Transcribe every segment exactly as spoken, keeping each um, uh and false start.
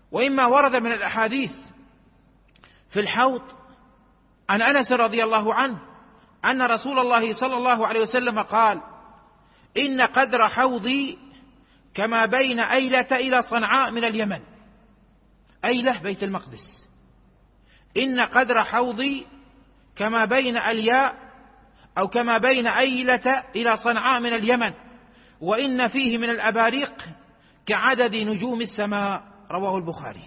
وإما ورد من الأحاديث في الحوض عن أنس رضي الله عنه أن رسول الله صلى الله عليه وسلم قال: إن قدر حوضي كما بين أيلة إلى صنعاء من اليمن. أيلة بيت المقدس. إن قدر حوضي كما بين ألياء أو كما بين أيلة إلى صنعاء من اليمن، وإن فيه من الأباريق كعدد نجوم السماء. رواه البخاري.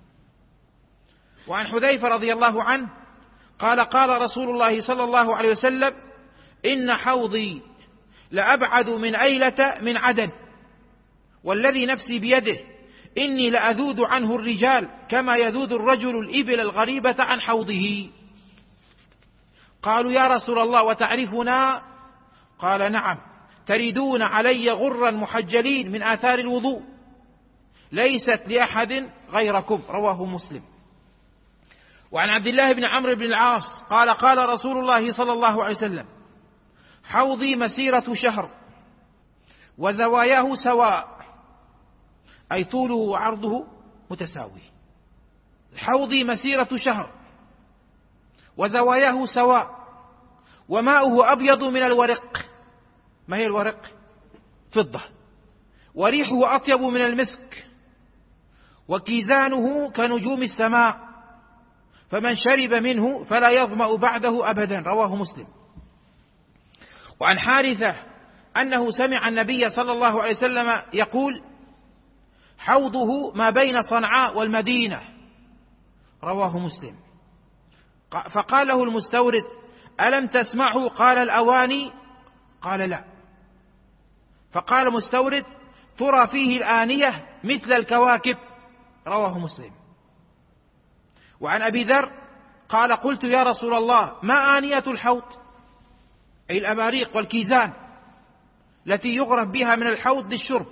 وعن حذيفة رضي الله عنه قال: قال رسول الله صلى الله عليه وسلم: إن حوضي لأبعد من أيلة من عدن، والذي نفسي بيده إني لأذود عنه الرجال كما يذود الرجل الإبل الغريبة عن حوضه. قالوا: يا رسول الله وتعرفنا؟ قال: نعم، تردون علي غرا محجلين من آثار الوضوء، ليست لأحد غيركم. رواه مسلم. وعن عبد الله بن عمرو بن العاص قال: قال رسول الله صلى الله عليه وسلم: حوضي مسيرة شهر وزواياه سواء، أي طوله وعرضه متساوي. حوضي مسيرة شهر وزواياه سواء، وماؤه أبيض من الورق. ما هي الورق؟ فضة. وريحه أطيب من المسك، وكيزانه كنجوم السماء، فمن شرب منه فلا يظمأ بعده أبدا. رواه مسلم. وعن حارثة أنه سمع النبي صلى الله عليه وسلم يقول: حوضه ما بين صنعاء والمدينة. رواه مسلم. فقال له المستورد: ألم تسمعه؟ قال: الأواني. قال: لا. فقال المستورد: ترى فيه الآنية مثل الكواكب. رواه مسلم. وعن أبي ذر قال: قلت يا رسول الله ما آنية الحوض؟ أي الأباريق والكيزان التي يغرف بها من الحوض للشرب.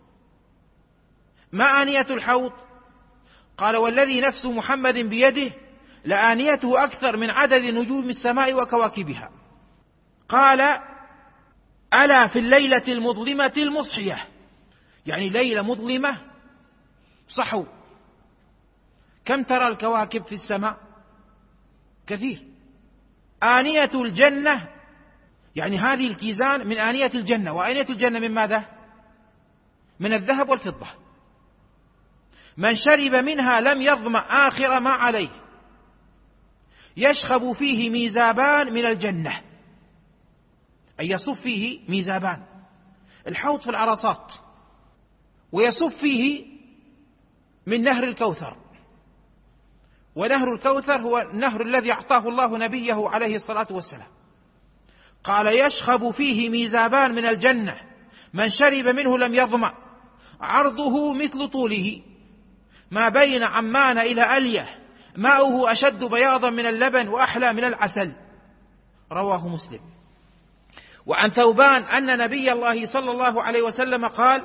ما آنية الحوض؟ قال: والذي نفس محمد بيده لآنيته أكثر من عدد نجوم السماء وكواكبها. قال: ألا في الليلة المظلمة المصحية، يعني ليلة مظلمة صحو، كم ترى الكواكب في السماء؟ كثير. آنية الجنة، يعني هذه الكيزان من آنية الجنة. وآنية الجنة من ماذا؟ من الذهب والفضة. من شرب منها لم يظمأ آخر ما عليه، يشخب فيه ميزابان من الجنة، أي يصب فيه ميزابان. الحوض في العرصات، ويصب فيه من نهر الكوثر. ونهر الكوثر هو النهر الذي أعطاه الله نبيه عليه الصلاة والسلام. قال: يشخب فيه ميزابان من الجنة، من شرب منه لم يظمأ، عرضه مثل طوله، ما بين عمان إلى ألية، ماؤه أشد بياضا من اللبن وأحلى من العسل. رواه مسلم. وعن ثوبان أن نبي الله صلى الله عليه وسلم قال: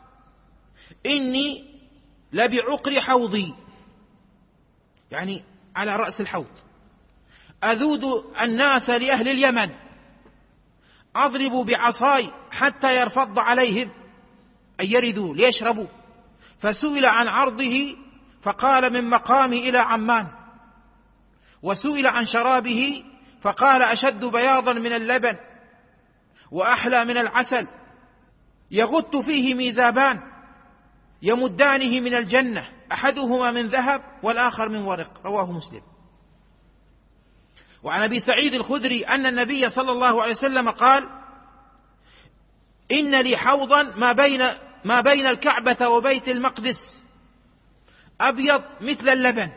إني لبعقر حوضي، يعني على رأس الحوض، أذود الناس لأهل اليمن، أضرب بعصاي حتى يرفض عليهم، أي يردوا ليشربوا. فسئل عن عرضه فقال: من مقامي إلى عمان. وسئل عن شرابه فقال: أشد بياضا من اللبن وأحلى من العسل، يغط فيه ميزابان يمدانه من الجنة، أحدهما من ذهب والآخر من ورق. رواه مسلم. وعن أبي سعيد الخدري أن النبي صلى الله عليه وسلم قال: إن لي حوضا ما بين ما بين الكعبة وبيت المقدس، أبيض مثل اللبن،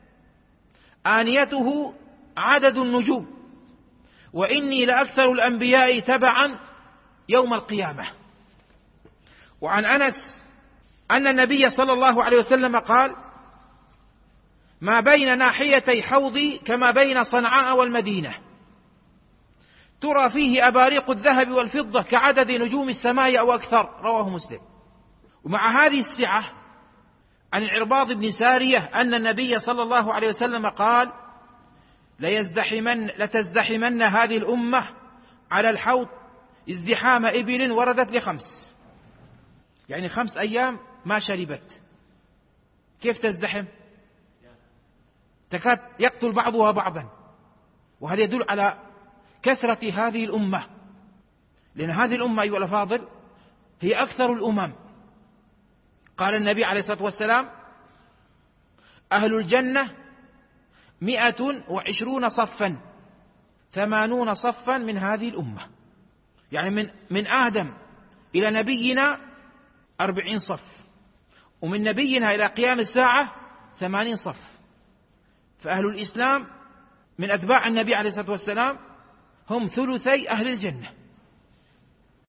آنيته عدد النجوم، وإني لأكثر الأنبياء تبعا يوم القيامة. وعن أنس أن النبي صلى الله عليه وسلم قال: ما بين ناحيتي حوضي كما بين صنعاء والمدينة، ترى فيه أباريق الذهب والفضة كعدد نجوم السماء أو أكثر. رواه مسلم. ومع هذه السعة عن العرباض بن سارية أن النبي صلى الله عليه وسلم قال: ليزدحمن لتزدحمن هذه الأمة على الحوض ازدحام إبل وردت لخمس، يعني خمس أيام ما شربت كيف تزدحم؟ تكاد يقتل بعضها بعضا. وهذا يدل على كثرة هذه الأمة، لأن هذه الأمة أيها الأفاضل هي أكثر الأمم. قال النبي عليه الصلاة والسلام: أهل الجنة مئة وعشرون صفا، ثمانون صفا من هذه الأمة، يعني من, من آدم إلى نبينا أربعين صف، ومن نبينا إلى قيام الساعة ثمانين صف. فأهل الإسلام من أتباع النبي عليه الصلاة والسلام هم ثلثي أهل الجنة.